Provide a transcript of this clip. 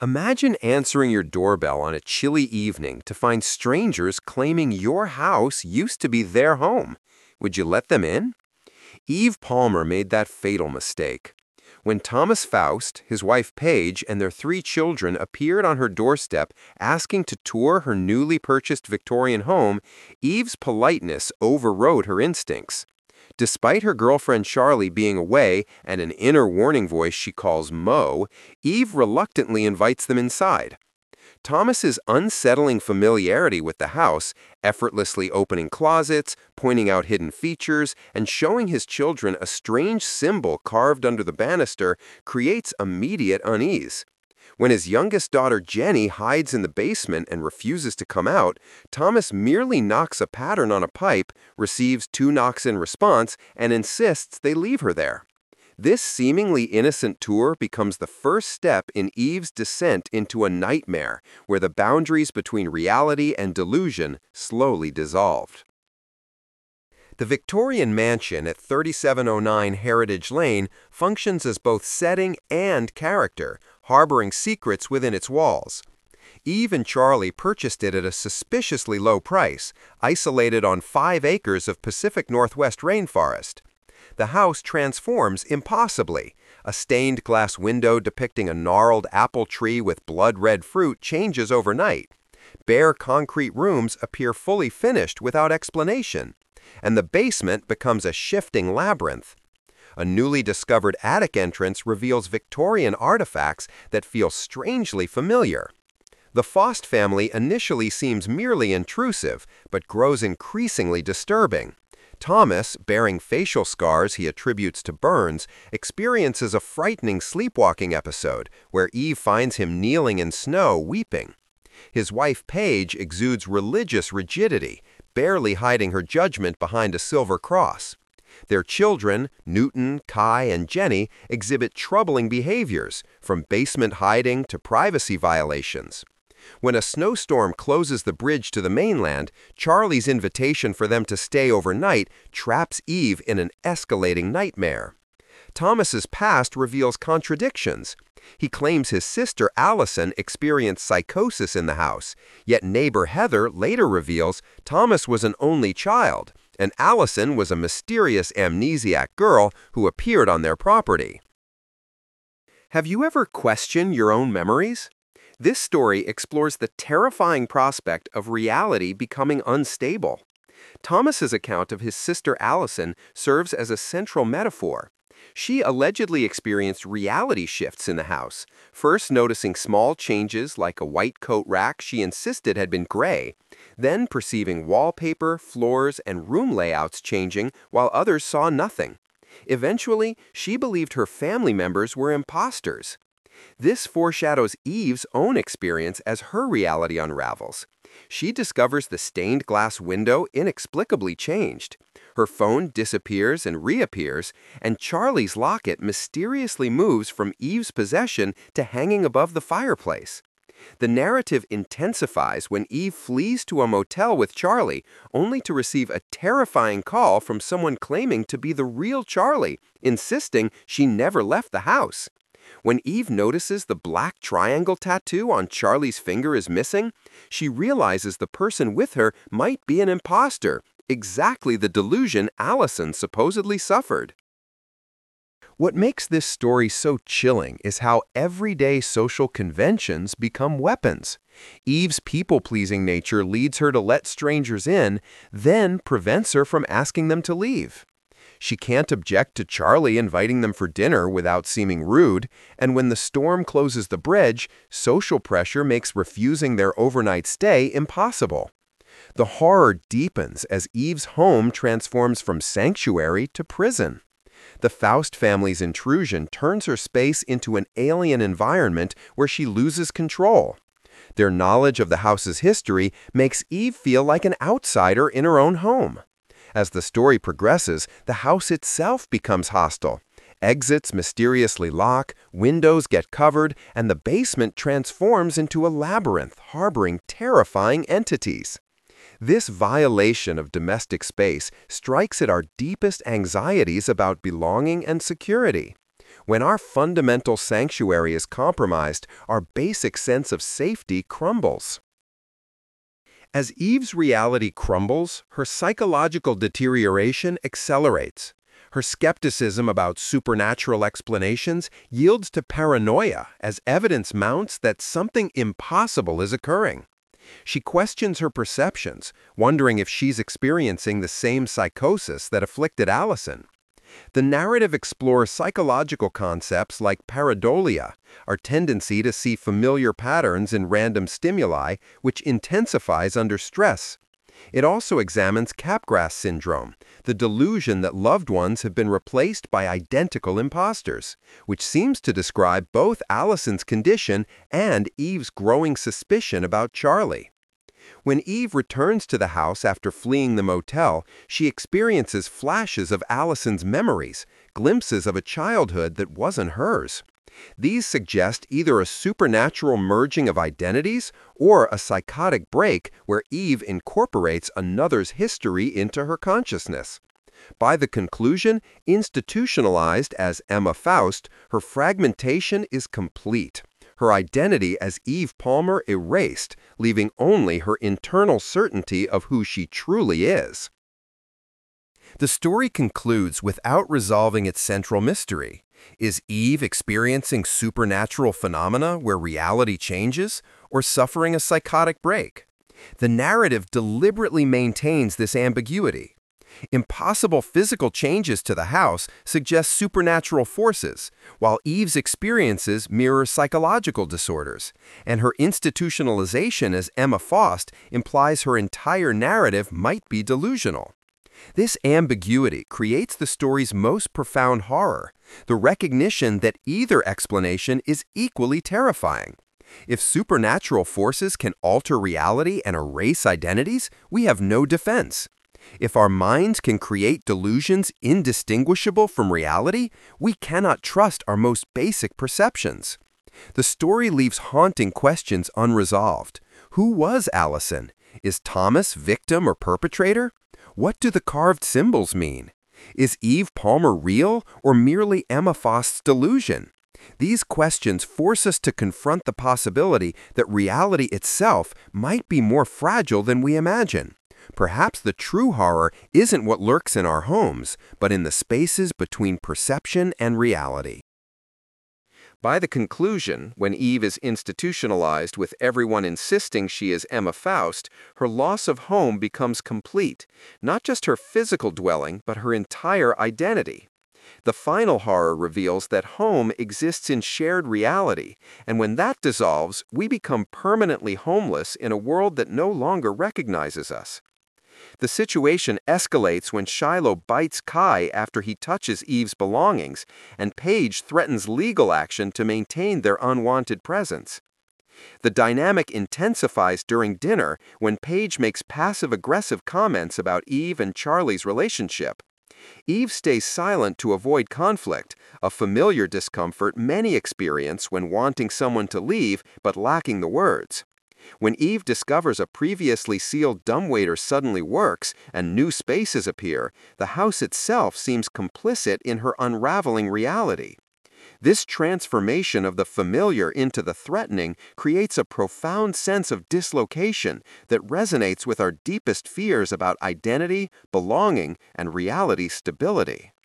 Imagine answering your doorbell on a chilly evening to find strangers claiming your house used to be their home. Would you let them in? Eve Palmer made that fatal mistake. When Thomas Faust, his wife Paige, and their three children appeared on her doorstep asking to tour her newly purchased Victorian home, Eve's politeness overrode her instincts. Despite her girlfriend Charlie being away and an inner warning voice she calls Mo, Eve reluctantly invites them inside. Thomas's unsettling familiarity with the house, effortlessly opening closets, pointing out hidden features, and showing his children a strange symbol carved under the banister, creates immediate unease. When his youngest daughter Jenny hides in the basement and refuses to come out, Thomas merely knocks a pattern on a pipe, receives two knocks in response, and insists they leave her there. This seemingly innocent tour becomes the first step in Eve's descent into a nightmare where the boundaries between reality and delusion slowly dissolved. The Victorian mansion at 3709 Heritage Lane functions as both setting and character, harboring secrets within its walls. Eve and Charlie purchased it at a suspiciously low price, isolated on 5 acres of Pacific Northwest rainforest. The house transforms impossibly. A stained glass window depicting a gnarled apple tree with blood-red fruit changes overnight. Bare concrete rooms appear fully finished without explanation, and the basement becomes a shifting labyrinth. A newly discovered attic entrance reveals Victorian artifacts that feel strangely familiar. The Faust family initially seems merely intrusive, but grows increasingly disturbing. Thomas, bearing facial scars he attributes to burns, experiences a frightening sleepwalking episode where Eve finds him kneeling in snow, weeping. His wife Paige exudes religious rigidity, barely hiding her judgment behind a silver cross. Their children, Newton, Kai, and Jenny, exhibit troubling behaviors, from basement hiding to privacy violations. When a snowstorm closes the bridge to the mainland, Charlie's invitation for them to stay overnight traps Eve in an escalating nightmare. Thomas's past reveals contradictions. He claims his sister Allison experienced psychosis in the house, yet neighbor Heather later reveals Thomas was an only child, and Allison was a mysterious amnesiac girl who appeared on their property. Have you ever questioned your own memories? This story explores the terrifying prospect of reality becoming unstable. Thomas's account of his sister Allison serves as a central metaphor. She allegedly experienced reality shifts in the house, first noticing small changes like a white coat rack she insisted had been gray, then perceiving wallpaper, floors, and room layouts changing while others saw nothing. Eventually, she believed her family members were imposters. This foreshadows Eve's own experience as her reality unravels. She discovers the stained glass window inexplicably changed. Her phone disappears and reappears, and Charlie's locket mysteriously moves from Eve's possession to hanging above the fireplace. The narrative intensifies when Eve flees to a motel with Charlie, only to receive a terrifying call from someone claiming to be the real Charlie, insisting she never left the house. When Eve notices the black triangle tattoo on Charlie's finger is missing, she realizes the person with her might be an imposter, exactly the delusion Allison supposedly suffered. What makes this story so chilling is how everyday social conventions become weapons. Eve's people-pleasing nature leads her to let strangers in, then prevents her from asking them to leave. She can't object to Charlie inviting them for dinner without seeming rude, and when the storm closes the bridge, social pressure makes refusing their overnight stay impossible. The horror deepens as Eve's home transforms from sanctuary to prison. The Faust family's intrusion turns her space into an alien environment where she loses control. Their knowledge of the house's history makes Eve feel like an outsider in her own home. As the story progresses, the house itself becomes hostile. Exits mysteriously lock, windows get covered, and the basement transforms into a labyrinth harboring terrifying entities. This violation of domestic space strikes at our deepest anxieties about belonging and security. When our fundamental sanctuary is compromised, our basic sense of safety crumbles. As Eve's reality crumbles, her psychological deterioration accelerates. Her skepticism about supernatural explanations yields to paranoia as evidence mounts that something impossible is occurring. She questions her perceptions, wondering if she's experiencing the same psychosis that afflicted Allison. The narrative explores psychological concepts like pareidolia, our tendency to see familiar patterns in random stimuli, which intensifies under stress. It also examines Capgras syndrome, the delusion that loved ones have been replaced by identical imposters, which seems to describe both Allison's condition and Eve's growing suspicion about Charlie. When Eve returns to the house after fleeing the motel, she experiences flashes of Allison's memories, glimpses of a childhood that wasn't hers. These suggest either a supernatural merging of identities or a psychotic break where Eve incorporates another's history into her consciousness. By the conclusion, institutionalized as Emma Faust, her fragmentation is complete. Her identity as Eve Palmer erased, leaving only her internal certainty of who she truly is. The story concludes without resolving its central mystery. Is Eve experiencing supernatural phenomena where reality changes, or suffering a psychotic break? The narrative deliberately maintains this ambiguity. Impossible physical changes to the house suggest supernatural forces, while Eve's experiences mirror psychological disorders, and her institutionalization as Emma Faust implies her entire narrative might be delusional. This ambiguity creates the story's most profound horror, the recognition that either explanation is equally terrifying. If supernatural forces can alter reality and erase identities, we have no defense. If our minds can create delusions indistinguishable from reality, we cannot trust our most basic perceptions. The story leaves haunting questions unresolved. Who was Allison? Is Thomas victim or perpetrator? What do the carved symbols mean? Is Eve Palmer real or merely Emma Faust's delusion? These questions force us to confront the possibility that reality itself might be more fragile than we imagine. Perhaps the true horror isn't what lurks in our homes, but in the spaces between perception and reality. By the conclusion, when Eve is institutionalized with everyone insisting she is Emma Faust, her loss of home becomes complete, not just her physical dwelling, but her entire identity. The final horror reveals that home exists in shared reality, and when that dissolves, we become permanently homeless in a world that no longer recognizes us. The situation escalates when Shiloh bites Kai after he touches Eve's belongings, and Paige threatens legal action to maintain their unwanted presence. The dynamic intensifies during dinner when Paige makes passive-aggressive comments about Eve and Charlie's relationship. Eve stays silent to avoid conflict, a familiar discomfort many experience when wanting someone to leave but lacking the words. When Eve discovers a previously sealed dumbwaiter suddenly works and new spaces appear, the house itself seems complicit in her unraveling reality. This transformation of the familiar into the threatening creates a profound sense of dislocation that resonates with our deepest fears about identity, belonging, and reality stability.